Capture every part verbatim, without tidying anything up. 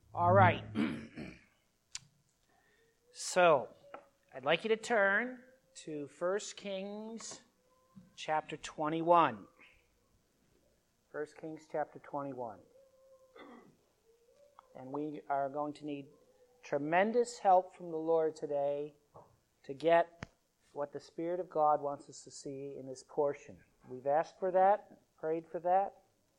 All right. So, I'd like you to turn to First Kings chapter twenty-one. First Kings chapter twenty-one. And we are going to need tremendous help from the Lord today to get what the Spirit of God wants us to see in this portion. We've asked for that, prayed for that.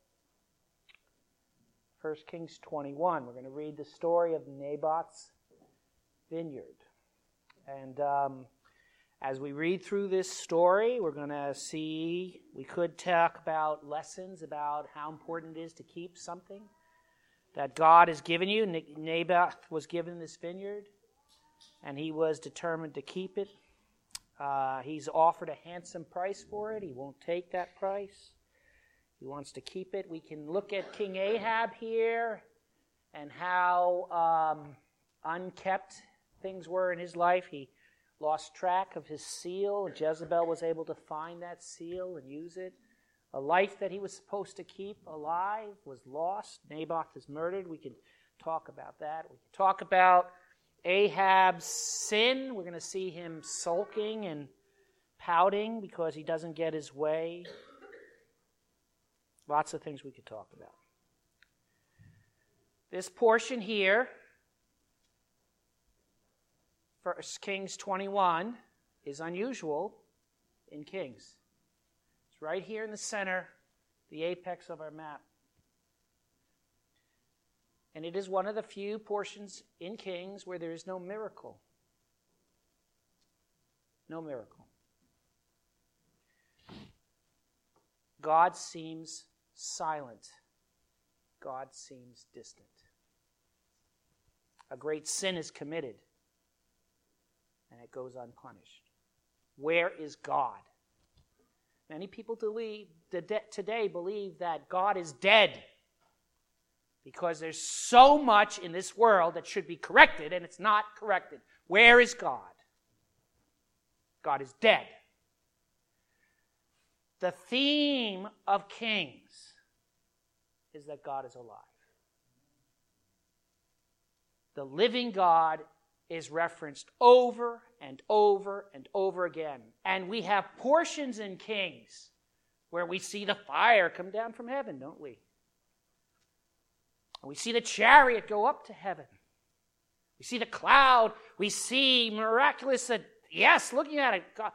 First Kings twenty-one. We're going to read the story of Naboth's vineyard. And um, as we read through this story, we're going to see, we could talk about lessons about how important it is to keep something that God has given you. Naboth was given this vineyard, and he was determined to keep it. Uh, he's offered a handsome price for it. He won't take that price. He wants to keep it. We can look at King Ahab here and how um, unkept things were in his life. He lost track of his seal. Jezebel was able to find that seal and use it. A life that he was supposed to keep alive was lost. Naboth is murdered. We can talk about that. We can talk about Ahab's sin. We're going to see him sulking and pouting because he doesn't get his way. Lots of things we could talk about. This portion here, First Kings twenty-one, is unusual in Kings. It's right here in the center, the apex of our map. And it is one of the few portions in Kings where there is no miracle. No miracle. God seems silent. God seems distant. A great sin is committed, and it goes unpunished. Where is God? Many people believe, today believe that God is dead because there's so much in this world that should be corrected, and it's not corrected. Where is God? God is dead. The theme of Kings is that God is alive. The living God is referenced over and over and over again. And we have portions in Kings where we see the fire come down from heaven, don't we? And we see the chariot go up to heaven. We see the cloud. We see miraculous, uh, yes, looking at it, God.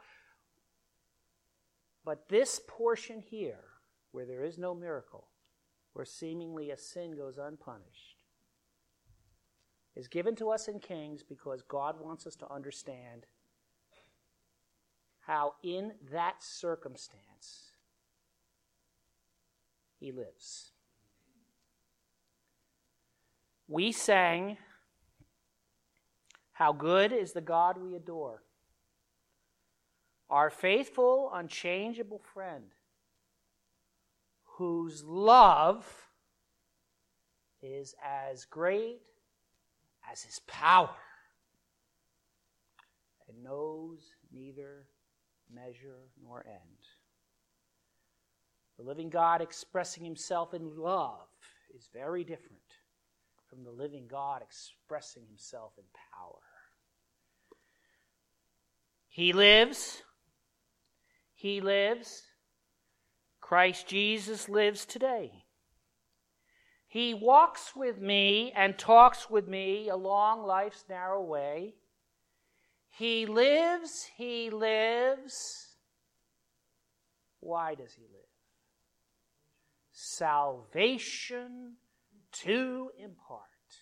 But this portion here, where there is no miracle, where seemingly a sin goes unpunished, is given to us in Kings because God wants us to understand how in that circumstance he lives. We sang, "How good is the God we adore, our faithful, unchangeable friend, whose love is as great as his power, and knows neither measure nor end." The living God expressing himself in love is very different from the living God expressing himself in power. He lives. He lives. Christ Jesus lives today. He walks with me and talks with me along life's narrow way. He lives, he lives. Why does he live? Salvation to impart.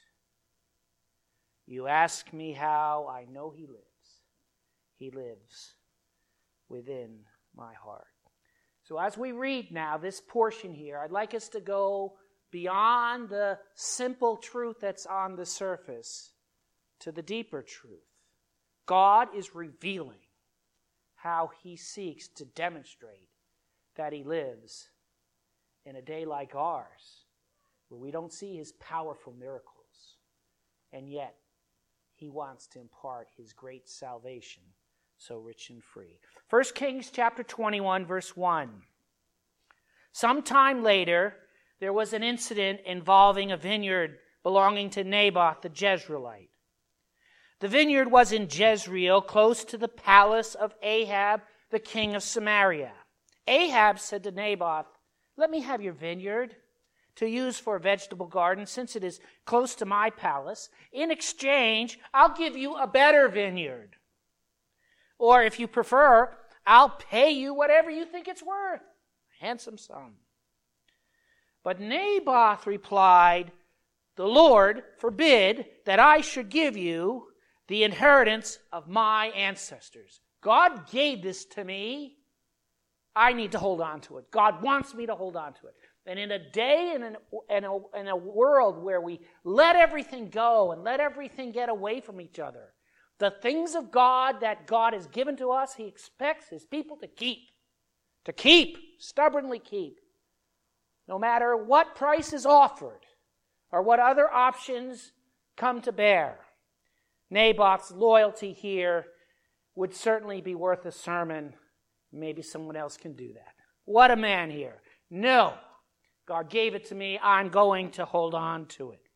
You ask me how, I know he lives. He lives within my heart. So as we read now this portion here, I'd like us to go beyond the simple truth that's on the surface to the deeper truth. God is revealing how he seeks to demonstrate that he lives in a day like ours, where we don't see his powerful miracles, and yet he wants to impart his great salvation so rich and free. First Kings chapter twenty-one, verse one. Sometime later, there was an incident involving a vineyard belonging to Naboth the Jezreelite. The vineyard was in Jezreel, close to the palace of Ahab, the king of Samaria. Ahab said to Naboth, "Let me have your vineyard to use for a vegetable garden, since it is close to my palace. In exchange, I'll give you a better vineyard. Or if you prefer, I'll pay you whatever you think it's worth, a handsome sum." But Naboth replied, "The Lord forbid that I should give you the inheritance of my ancestors. God gave this to me. I need to hold on to it. God wants me to hold on to it." And in a day and in, in, a, in a world where we let everything go and let everything get away from each other, the things of God that God has given to us, he expects his people to keep. To keep, stubbornly keep. No matter what price is offered or what other options come to bear. Naboth's loyalty here would certainly be worth a sermon. Maybe someone else can do that. What a man here. No, God gave it to me. I'm going to hold on to it.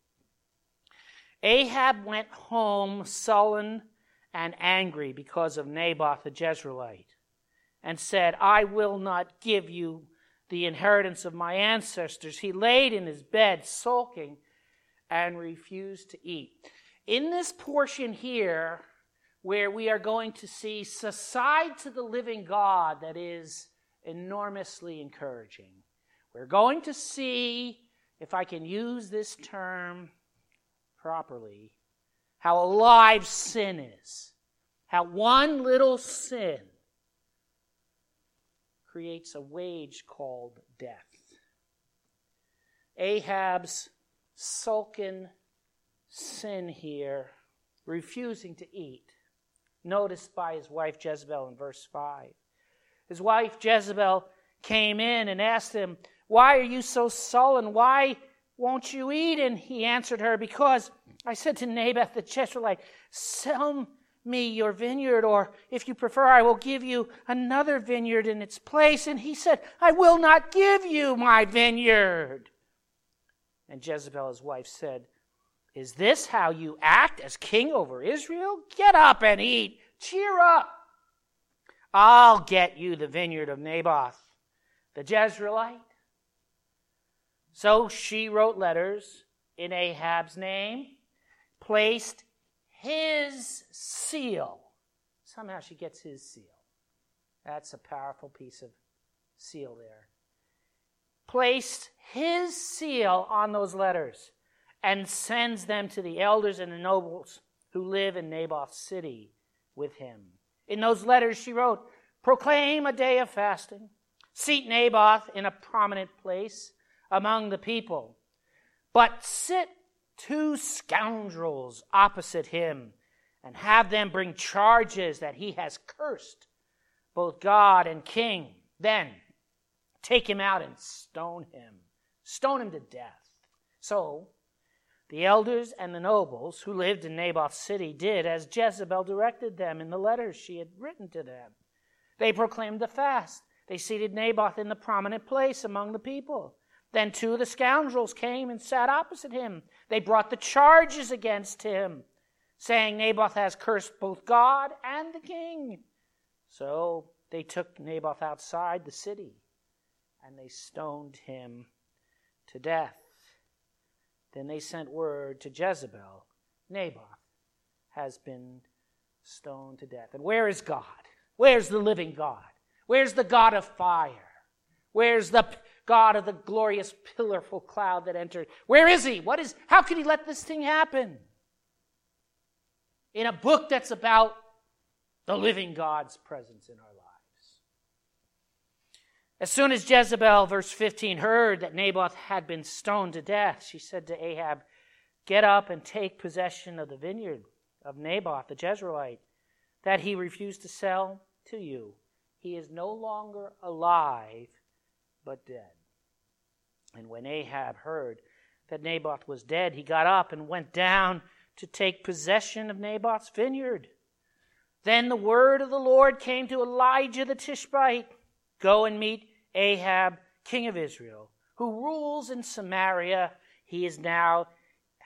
Ahab went home sullen and angry because of Naboth the Jezreelite, and said, "I will not give you the inheritance of my ancestors." He laid in his bed sulking and refused to eat. In this portion here, where we are going to see a side to the living God that is enormously encouraging. We're going to see, if I can use this term properly, how alive sin is. How one little sin creates a wage called death. Ahab's sulken sin here, refusing to eat, noticed by his wife Jezebel in verse five. His wife Jezebel came in and asked him, "Why are you so sullen? Why won't you eat?" And he answered her, "Because I said to Naboth the Jezreelite, 'Sell me your vineyard, or if you prefer, I will give you another vineyard in its place.' And he said, 'I will not give you my vineyard.' And Jezebel, his wife, said, 'Is this how you act as king over Israel? Get up and eat. Cheer up. I'll get you the vineyard of Naboth the Jezreelite.' So she wrote letters in Ahab's name, placed his seal. Somehow she gets his seal. That's a powerful piece of seal there. Placed his seal on those letters and sends them to the elders and the nobles who live in Naboth's city with him. In those letters she wrote, "Proclaim a day of fasting. Seat Naboth in a prominent place among the people. But sit two scoundrels opposite him and have them bring charges that he has cursed both God and king. Then take him out and stone him. Stone him to death." So the elders and the nobles who lived in Naboth's city did as Jezebel directed them in the letters she had written to them. They proclaimed the fast. They seated Naboth in the prominent place among the people. Then two of the scoundrels came and sat opposite him. They brought the charges against him, saying, "Naboth has cursed both God and the king." So they took Naboth outside the city, and they stoned him to death. Then they sent word to Jezebel, "Naboth has been stoned to death." And where is God? Where's the living God? Where's the God of fire? Where's the God of the glorious pillarful cloud that entered? Where is he? What is? How could he let this thing happen? In a book that's about the living God's presence in our lives. As soon as Jezebel, verse fifteen, heard that Naboth had been stoned to death, she said to Ahab, "Get up and take possession of the vineyard of Naboth the Jezreelite that he refused to sell to you. He is no longer alive, but dead." And when Ahab heard that Naboth was dead, he got up and went down to take possession of Naboth's vineyard. Then the word of the Lord came to Elijah the Tishbite, "Go and meet Ahab, king of Israel, who rules in Samaria. He is now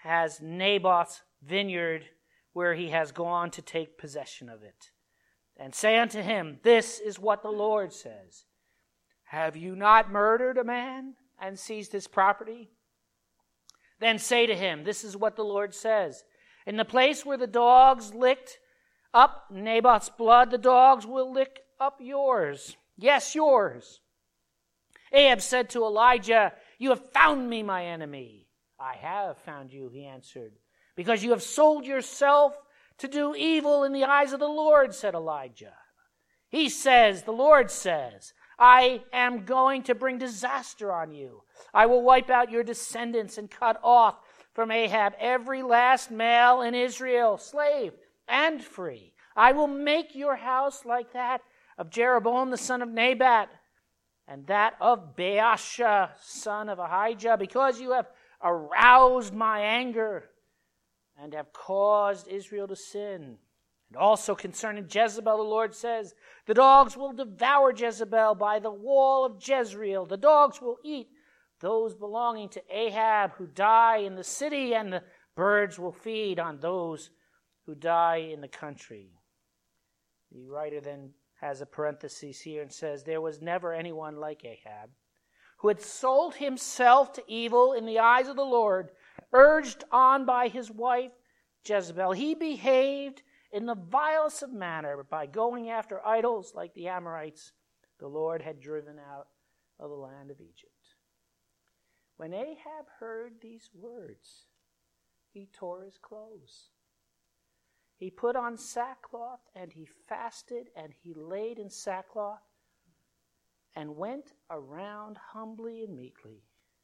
has Naboth's vineyard, where he has gone to take possession of it. And say unto him, This is what the Lord says. Have you not murdered a man and seized his property? Then say to him, This is what the Lord says. In the place where the dogs licked up Naboth's blood, the dogs will lick up yours. Yes, yours. Ahab said to Elijah, You have found me, my enemy. I have found you, he answered, because you have sold yourself to do evil in the eyes of the Lord, said Elijah. He says, the Lord says, I am going to bring disaster on you. I will wipe out your descendants and cut off from Ahab every last male in Israel, slave and free. I will make your house like that of Jeroboam the son of Nebat, and that of Baasha son of Ahijah, because you have aroused my anger and have caused Israel to sin. And also concerning Jezebel, the Lord says, The dogs will devour Jezebel by the wall of Jezreel. The dogs will eat those belonging to Ahab who die in the city, and the birds will feed on those who die in the country. The writer then has a parenthesis here and says, There was never anyone like Ahab, who had sold himself to evil in the eyes of the Lord, urged on by his wife Jezebel. He behaved in the vilest of manner by going after idols like the Amorites the Lord had driven out of the land of Egypt. When Ahab heard these words, he tore his clothes. He put on sackcloth, and he fasted, and he laid in sackcloth, and went around humbly and meekly.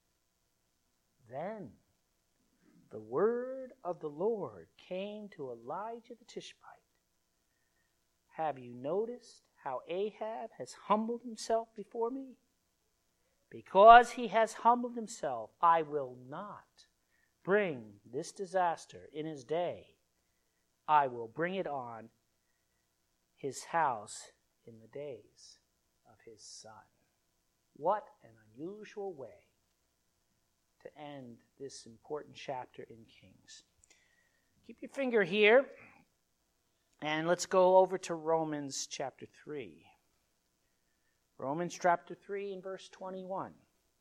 Then the word of the Lord came to Elijah the Tishbite. Have you noticed how Ahab has humbled himself before me? Because he has humbled himself, I will not bring this disaster in his day. I will bring it on his house in the days of his son. What an unusual way to end this important chapter in Kings. Keep your finger here, and let's go over to Romans chapter three. Romans chapter three and verse twenty-one.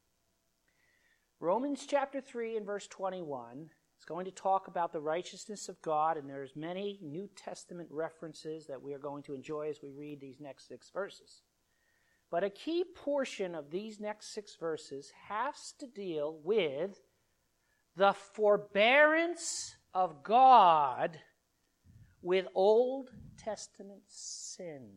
Romans chapter three and verse twenty-one is going to talk about the righteousness of God, and there's many New Testament references that we are going to enjoy as we read these next six verses. But a key portion of these next six verses has to deal with the forbearance of God with Old Testament sin.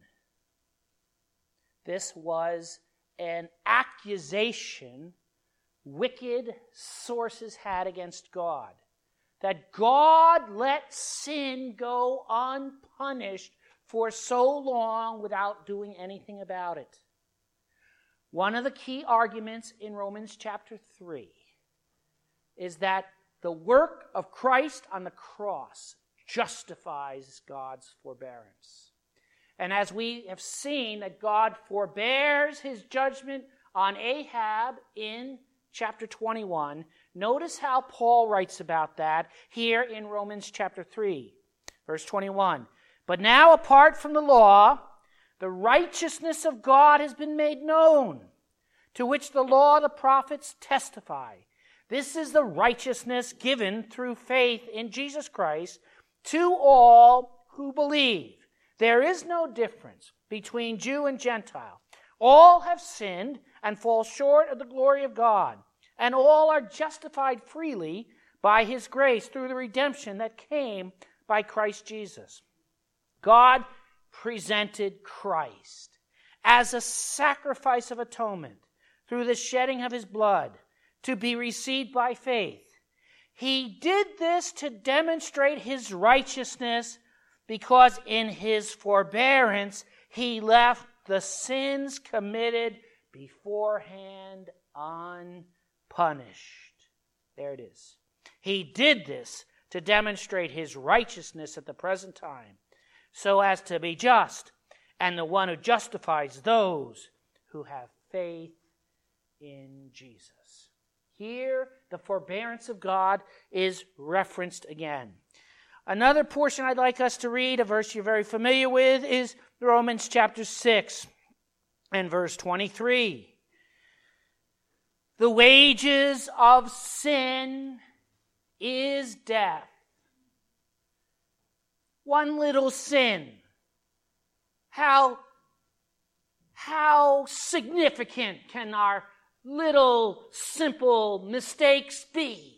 This was an accusation wicked sources had against God, that God let sin go unpunished for so long without doing anything about it. One of the key arguments in Romans chapter three is that the work of Christ on the cross justifies God's forbearance. And as we have seen that God forbears his judgment on Ahab in chapter twenty-one, notice how Paul writes about that here in Romans chapter three, verse twenty-one. But now, apart from the law, the righteousness of God has been made known, to which the law and the prophets testify. This is the righteousness given through faith in Jesus Christ to all who believe. There is no difference between Jew and Gentile. All have sinned and fall short of the glory of God, and all are justified freely by his grace through the redemption that came by Christ Jesus. God presented Christ as a sacrifice of atonement through the shedding of his blood to be received by faith. He did this to demonstrate his righteousness because in his forbearance he left the sins committed beforehand unpunished. There it is. He did this to demonstrate his righteousness at the present time, so as to be just and the one who justifies those who have faith in Jesus. Here, the forbearance of God is referenced again. Another portion I'd like us to read, a verse you're very familiar with, is Romans chapter six and verse twenty-three. The wages of sin is death. One little sin. How, how significant can our little simple mistakes be?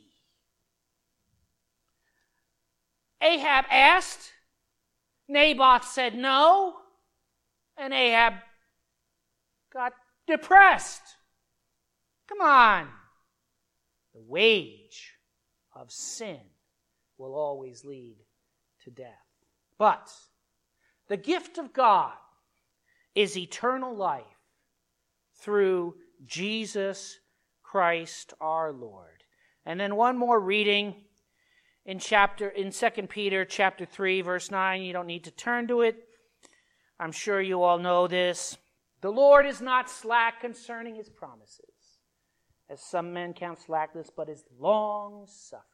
Ahab asked, Naboth said no, and Ahab got depressed. Come on. The wage of sin will always lead to death. But the gift of God is eternal life through Jesus Christ our Lord. And then one more reading in chapter in Second Peter chapter three, verse nine. You don't need to turn to it. I'm sure you all know this. The Lord is not slack concerning his promises, as some men count slackness, but is long-suffering,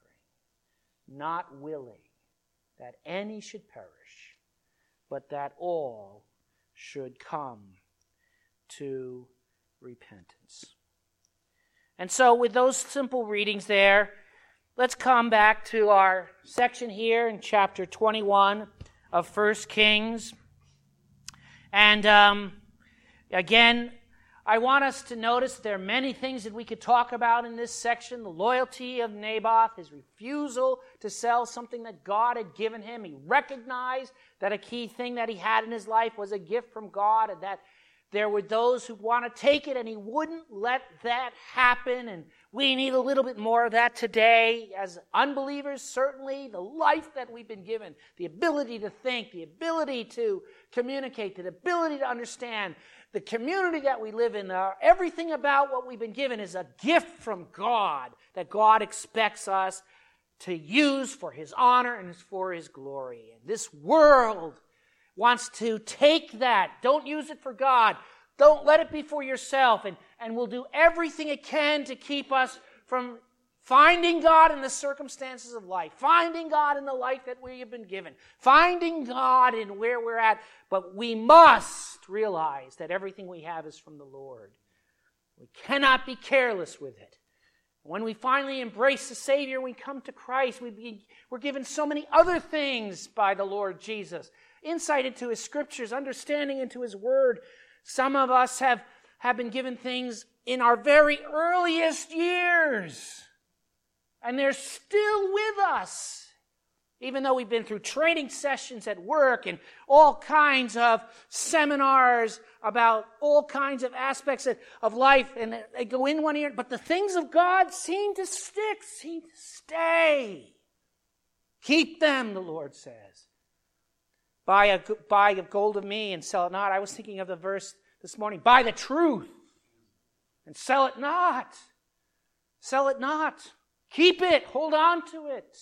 not willing that any should perish, but that all should come to repentance. And so with those simple readings there, let's come back to our section here in chapter twenty-one of First Kings. And um, again, I want us to notice there are many things that we could talk about in this section. The loyalty of Naboth, his refusal to sell something that God had given him. He recognized that a key thing that he had in his life was a gift from God, and that there were those who want to take it, and he wouldn't let that happen. And we need a little bit more of that today. As unbelievers, certainly, the life that we've been given, the ability to think, the ability to communicate, the ability to understand, the community that we live in, uh, everything about what we've been given is a gift from God that God expects us to use for his honor and for his glory. And this world wants to take that. Don't use it for God. Don't let it be for yourself. And, and will do everything it can to keep us from finding God in the circumstances of life, finding God in the life that we have been given, finding God in where we're at. But we must realize that everything we have is from the Lord. We cannot be careless with it. When we finally embrace the Savior, we come to Christ, we be, we're given so many other things by the Lord Jesus. Insight into his scriptures, understanding into his word. Some of us have, have been given things in our very earliest years, and they're still with us. Even though we've been through training sessions at work and all kinds of seminars about all kinds of aspects of, of life, and they go in one ear, but the things of God seem to stick, seem to stay. Keep them, the Lord says. Buy a, buy a gold of me and sell it not. I was thinking of the verse this morning. Buy the truth and sell it not. Sell it not. Keep it. Hold on to it.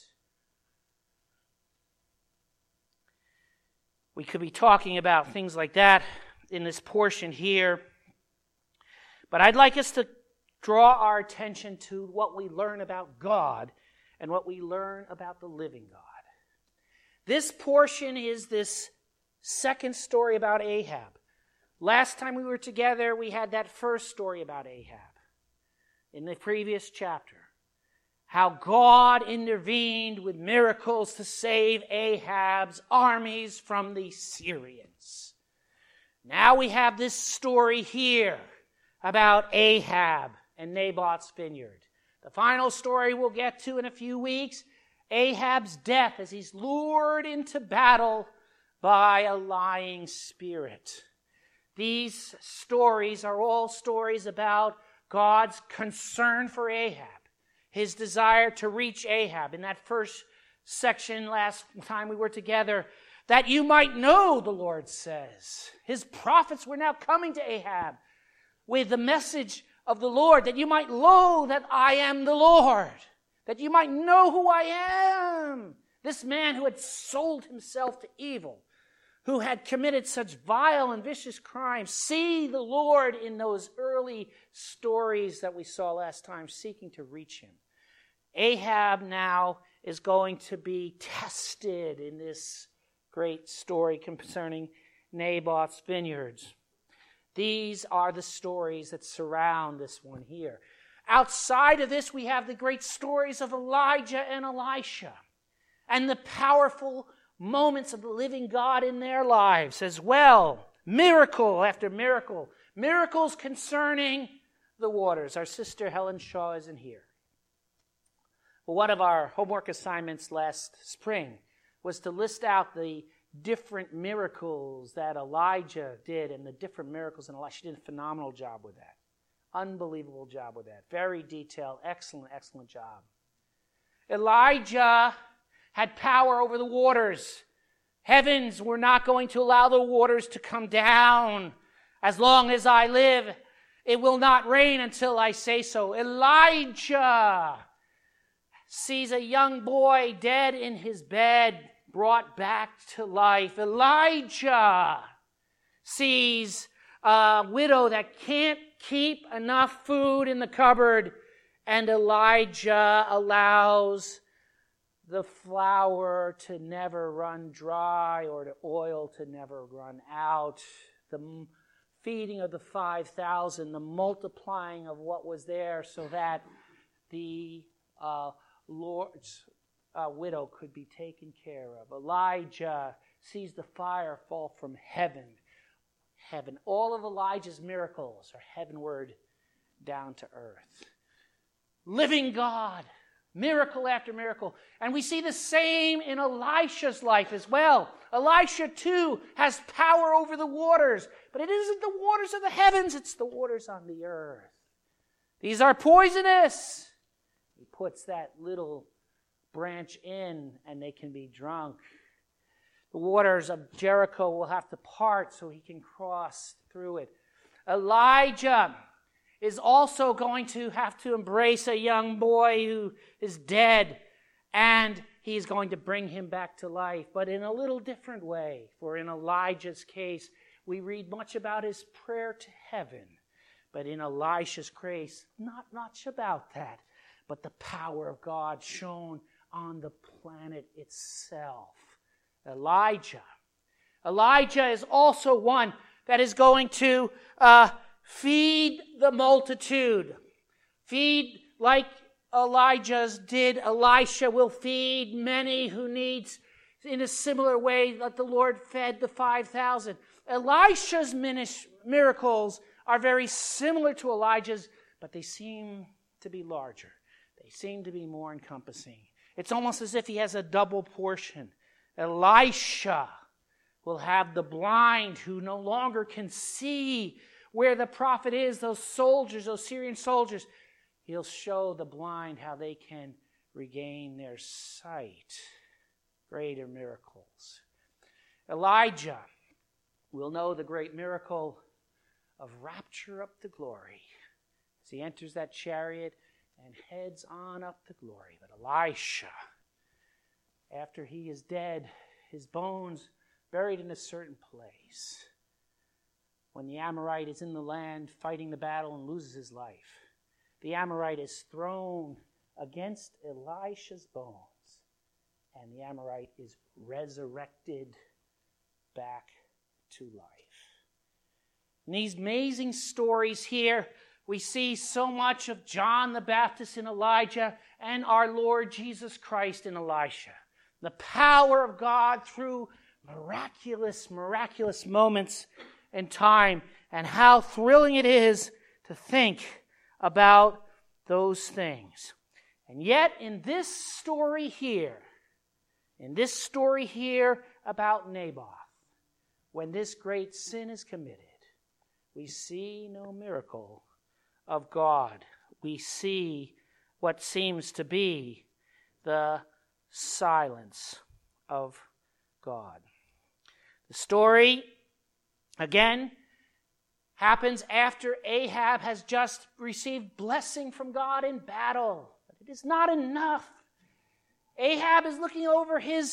We could be talking about things like that in this portion here. But I'd like us to draw our attention to what we learn about God and what we learn about the living God. This portion is this second story about Ahab. Last time we were together, we had that first story about Ahab in the previous chapter. How God intervened with miracles to save Ahab's armies from the Syrians. Now we have this story here about Ahab and Naboth's vineyard. The final story we'll get to in a few weeks, Ahab's death as he's lured into battle by a lying spirit. These stories are all stories about God's concern for Ahab, his desire to reach Ahab. In that first section last time we were together, that you might know, the Lord says. His prophets were now coming to Ahab with the message of the Lord, that you might know that I am the Lord, that you might know who I am. This man who had sold himself to evil, who had committed such vile and vicious crimes, see the Lord in those early stories that we saw last time, seeking to reach him. Ahab now is going to be tested in this great story concerning Naboth's vineyards. These are the stories that surround this one here. Outside of this, we have the great stories of Elijah and Elisha and the powerful moments of the living God in their lives as well. Miracle after miracle. Miracles concerning the waters. Our sister Helen Shaw isn't here. Well, one of our homework assignments last spring was to list out the different miracles that Elijah did and the different miracles in Elisha. She did a phenomenal job with that. Unbelievable job with that. Very detailed, excellent, excellent job. Elijah had power over the waters. Heavens were not going to allow the waters to come down. As long as I live, it will not rain until I say so. Elijah sees a young boy dead in his bed, brought back to life. Elijah sees a widow that can't keep enough food in the cupboard, and Elijah allows the flour to never run dry or the oil to never run out. The feeding of the five thousand, the multiplying of what was there so that the uh, Lord's uh, widow could be taken care of. Elijah sees the fire fall from heaven. Heaven. All of Elijah's miracles are heavenward down to earth. Living God. Miracle after miracle. And we see the same in Elisha's life as well. Elisha too has power over the waters. But it isn't the waters of the heavens, it's the waters on the earth. These are poisonous. He puts that little branch in and they can be drunk. The waters of Jericho will have to part so he can cross through it. Elijah is also going to have to embrace a young boy who is dead, and he's going to bring him back to life, but in a little different way. For in Elijah's case, we read much about his prayer to heaven, but in Elisha's case, not much about that, but the power of God shown on the planet itself. Elijah. Elijah is also one that is going to uh, feed the multitude. Feed like Elijah's did. Elisha will feed many who needs in a similar way that the Lord fed the five thousand. Elisha's miracles are very similar to Elijah's, but they seem to be larger. They seem to be more encompassing. It's almost as if he has a double portion. Elisha will have the blind who no longer can see where the prophet is, those soldiers, those Syrian soldiers. He'll show the blind how they can regain their sight. Greater miracles. Elijah will know the great miracle of rapture up to glory as he enters that chariot and heads on up to glory. But Elisha, after he is dead, his bones buried in a certain place. When the Amorite is in the land fighting the battle and loses his life, the Amorite is thrown against Elisha's bones, and the Amorite is resurrected back to life. In these amazing stories here, we see so much of John the Baptist in Elijah and our Lord Jesus Christ in Elisha. The power of God through miraculous, miraculous moments in time, and how thrilling it is to think about those things. And yet, in this story here, in this story here about Naboth, when this great sin is committed, we see no miracle of God. We see what seems to be the silence of God. The story, again, happens after Ahab has just received blessing from God in battle. But it is not enough. Ahab is looking over his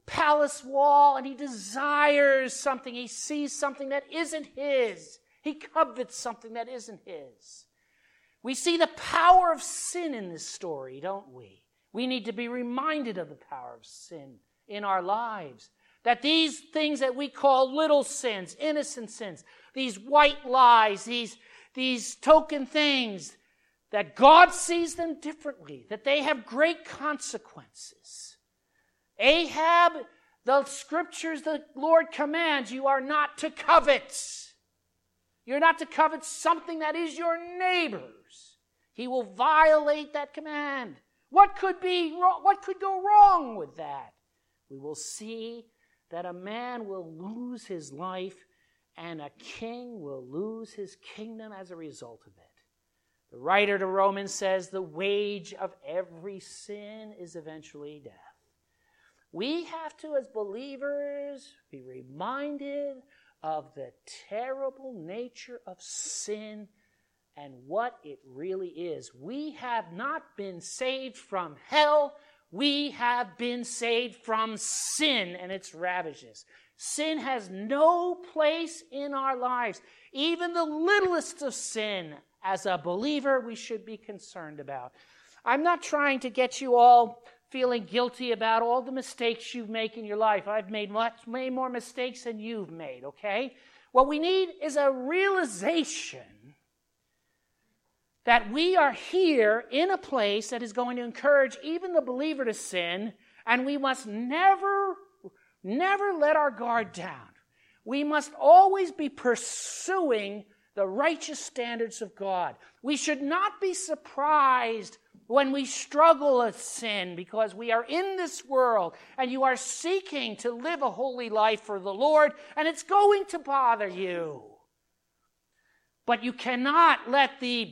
palace wall and he desires something. He sees something that isn't his. He covets something that isn't his. We see the power of sin in this story, don't we? We need to be reminded of the power of sin in our lives. That these things that we call little sins, innocent sins, these white lies, these, these token things, that God sees them differently, that they have great consequences. Ahab, the scriptures the Lord commands, you are not to covet. You're not to covet something that is your neighbor's. He will violate that command. What could be wrong? What could go wrong with that? We will see that a man will lose his life and a king will lose his kingdom as a result of it. The writer to Romans says the wage of every sin is eventually death. We have to, as believers, be reminded of the terrible nature of sin and what it really is. We have not been saved from hell. We have been saved from sin and its ravages. Sin has no place in our lives. Even the littlest of sin, as a believer, we should be concerned about. I'm not trying to get you all feeling guilty about all the mistakes you make in your life. I've made much, many more mistakes than you've made, okay? What we need is a realization that we are here in a place that is going to encourage even the believer to sin, and we must never, never let our guard down. We must always be pursuing the righteous standards of God. We should not be surprised when we struggle with sin, because we are in this world and you are seeking to live a holy life for the Lord, and it's going to bother you. But you cannot let the,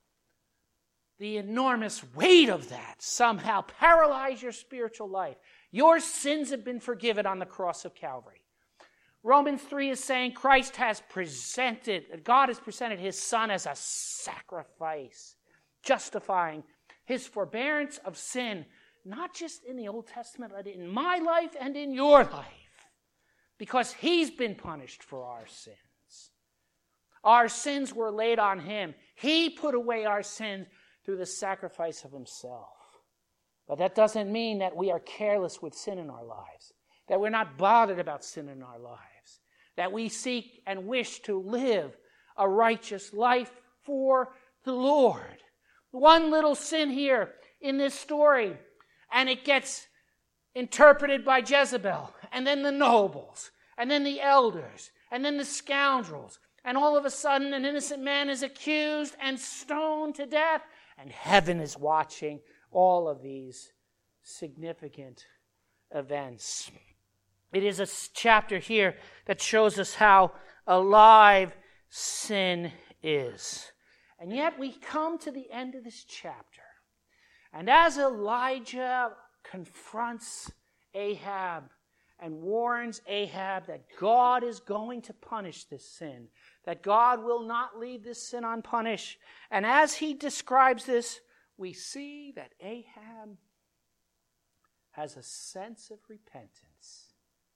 the enormous weight of that somehow paralyze your spiritual life. Your sins have been forgiven on the cross of Calvary. Romans three is saying Christ has presented, God has presented his Son as a sacrifice, justifying his forbearance of sin, not just in the Old Testament, but in my life and in your life, because he's been punished for our sins. Our sins were laid on him. He put away our sins through the sacrifice of himself. But that doesn't mean that we are careless with sin in our lives, that we're not bothered about sin in our lives, that we seek and wish to live a righteous life for the Lord. One little sin here in this story, and it gets interpreted by Jezebel, and then the nobles, and then the elders, and then the scoundrels, and all of a sudden an innocent man is accused and stoned to death, and heaven is watching all of these significant events. It is a chapter here that shows us how alive sin is. And yet we come to the end of this chapter. And as Elijah confronts Ahab and warns Ahab that God is going to punish this sin, that God will not leave this sin unpunished, and as he describes this, we see that Ahab has a sense of repentance.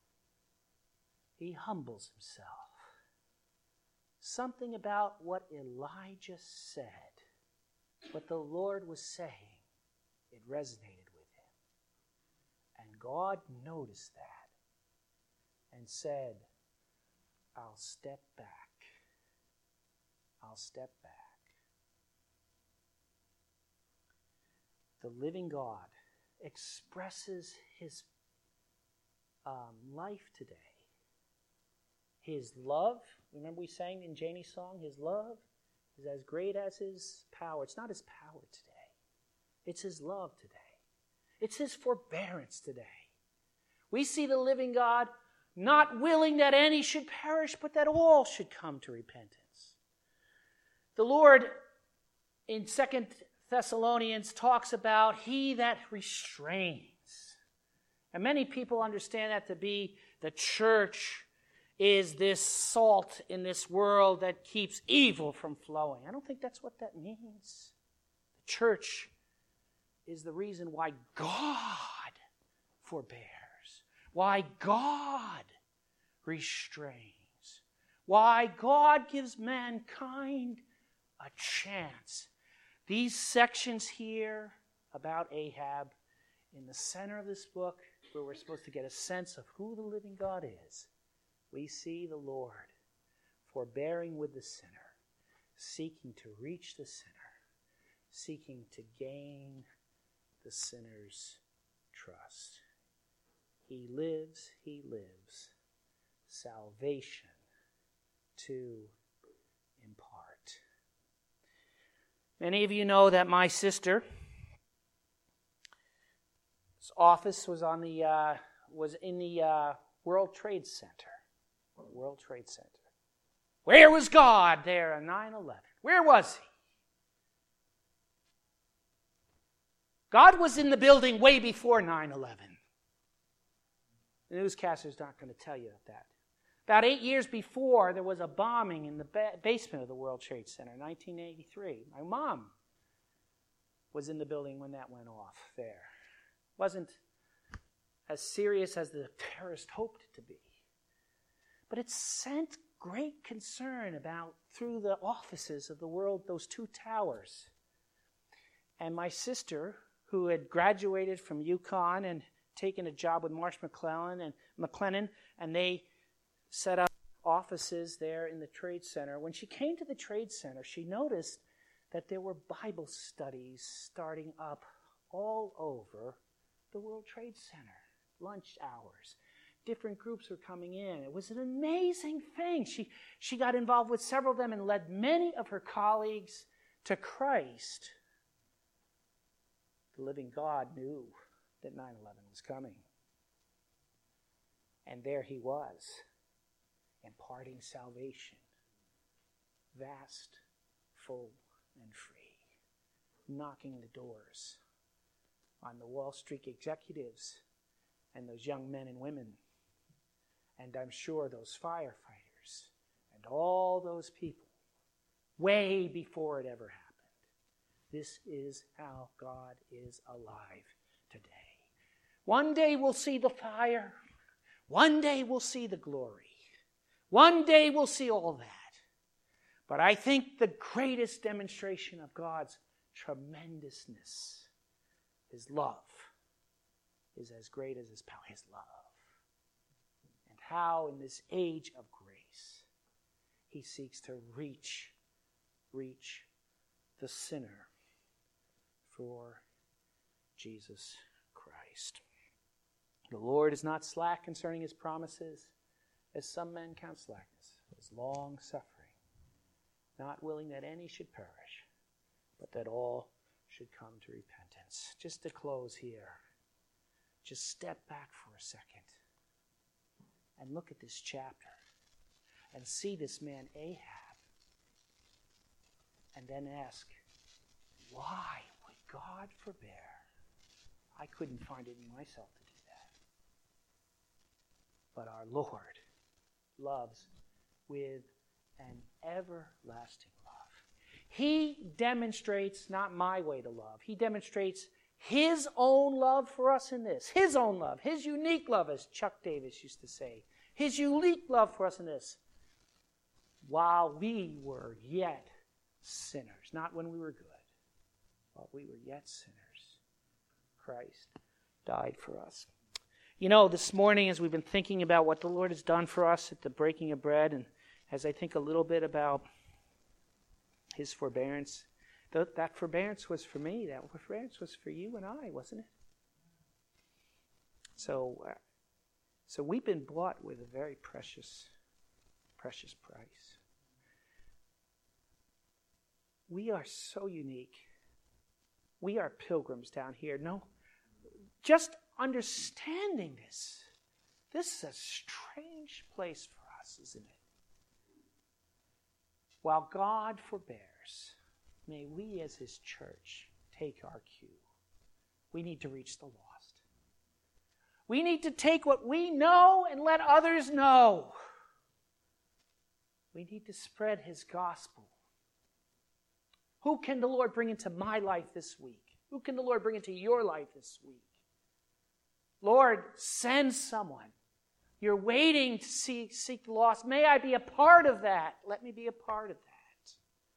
He humbles himself. Something about what Elijah said, what the Lord was saying, it resonated with him. And God noticed that and said, I'll step back. I'll step back. The living God expresses his um, life today. His love, remember we sang in Janie's song, his love is as great as his power. It's not his power today. It's his love today. It's his forbearance today. We see the living God not willing that any should perish, but that all should come to repentance. The Lord in Second Thessalonians talks about he that restrains. And many people understand that to be the church is this salt in this world that keeps evil from flowing. I don't think that's what that means. The church is the reason why God forbears, Why God restrains. Why God gives mankind a chance. These sections here about Ahab, in the center of this book, where we're supposed to get a sense of who the living God is, we see the Lord forbearing with the sinner, seeking to reach the sinner, seeking to gain the sinner's trust. He lives, he lives, salvation to impart. Many of you know that my sister's office was on the uh, was in the uh, World Trade Center. World Trade Center. Where was God there on nine eleven? Where was he? God was in the building way before nine eleven. The newscaster's not going to tell you that. About eight years before, there was a bombing in the ba- basement of the World Trade Center, nineteen eighty-three. My mom was in the building when that went off there. It wasn't as serious as the terrorist hoped it to be. But it sent great concern about through the offices of the world, those two towers. And my sister, who had graduated from UConn and taken a job with Marsh McLennan and McLennan, and they set up offices there in the Trade Center. When she came to the Trade Center, she noticed that there were Bible studies starting up all over the World Trade Center. Lunch hours. Different groups were coming in. It was an amazing thing. She, she got involved with several of them and led many of her colleagues to Christ. The living God knew that nine eleven was coming. And there he was, imparting salvation, vast, full, and free, knocking the doors on the Wall Street executives and those young men and women, and I'm sure those firefighters and all those people, way before it ever happened. This is how God is alive today. One day we'll see the fire. One day we'll see the glory. One day we'll see all that. But I think the greatest demonstration of God's tremendousness, his love, is as great as his power, his love. And how in this age of grace, he seeks to reach, reach the sinner for Jesus Christ. The Lord is not slack concerning his promises, as some men count slackness, but is long suffering, not willing that any should perish, but that all should come to repentance. Just to close here, just step back for a second and look at this chapter and see this man Ahab and then ask, why would God forbear? I couldn't find it in myself to do that. But our Lord loves with an everlasting love. He demonstrates not my way to love. He demonstrates his own love for us in this. His own love. His unique love, as Chuck Davis used to say. His unique love for us in this. While we were yet sinners. Not when we were good. While we were yet sinners. Christ died for us. You know, this morning as we've been thinking about what the Lord has done for us at the breaking of bread, and as I think a little bit about his forbearance, th- that forbearance was for me. That forbearance was for you and I, wasn't it? So, uh, so we've been bought with a very precious, precious price. We are so unique. We are pilgrims down here. No, just understanding this, this is a strange place for us, isn't it? While God forbears, may we as his church take our cue. We need to reach the lost. We need to take what we know and let others know. We need to spread his gospel. Who can the Lord bring into my life this week? Who can the Lord bring into your life this week? Lord, send someone. You're waiting to see, seek the lost. May I be a part of that. Let me be a part of that.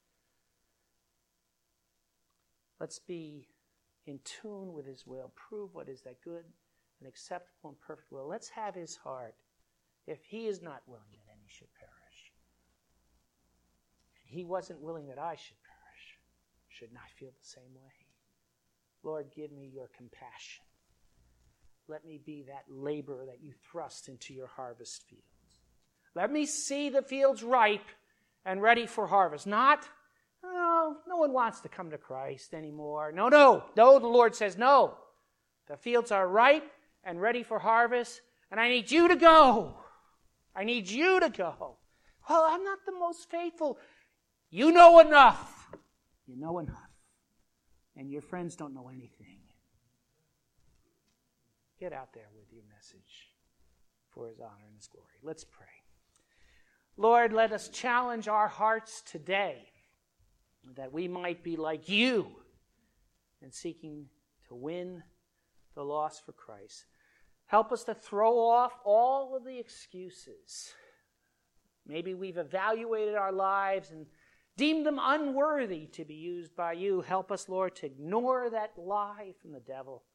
Let's be in tune with his will. Prove what is that good and acceptable and perfect will. Let's have his heart. If he is not willing that any should perish, and he wasn't willing that I should perish, shouldn't I feel the same way? Lord, give me your compassion. Let me be that laborer that you thrust into your harvest fields. Let me see the fields ripe and ready for harvest. Not, oh, no one wants to come to Christ anymore. No, no, no, the Lord says no. The fields are ripe and ready for harvest, and I need you to go. I need you to go. Well, I'm not the most faithful. You know enough. You know enough. And your friends don't know anything. Get out there with your message for his honor and his glory. Let's pray. Lord, let us challenge our hearts today that we might be like you in seeking to win the lost for Christ. Help us to throw off all of the excuses. Maybe we've evaluated our lives and deemed them unworthy to be used by you. Help us, Lord, to ignore that lie from the devil.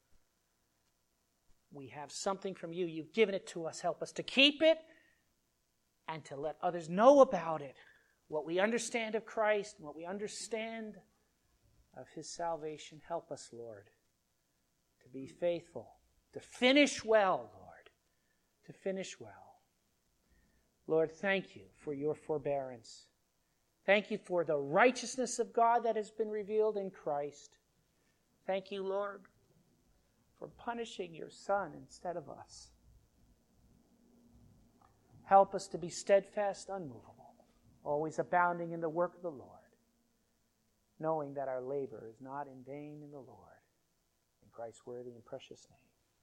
We have something from you. You've given it to us. Help us to keep it and to let others know about it. What we understand of Christ and what we understand of his salvation. Help us, Lord, to be faithful, to finish well, Lord, to finish well. Lord, thank you for your forbearance. Thank you for the righteousness of God that has been revealed in Christ. Thank you, Lord, for punishing your Son instead of us. Help us to be steadfast, unmovable, always abounding in the work of the Lord, knowing that our labor is not in vain in the Lord. In Christ's worthy and precious name.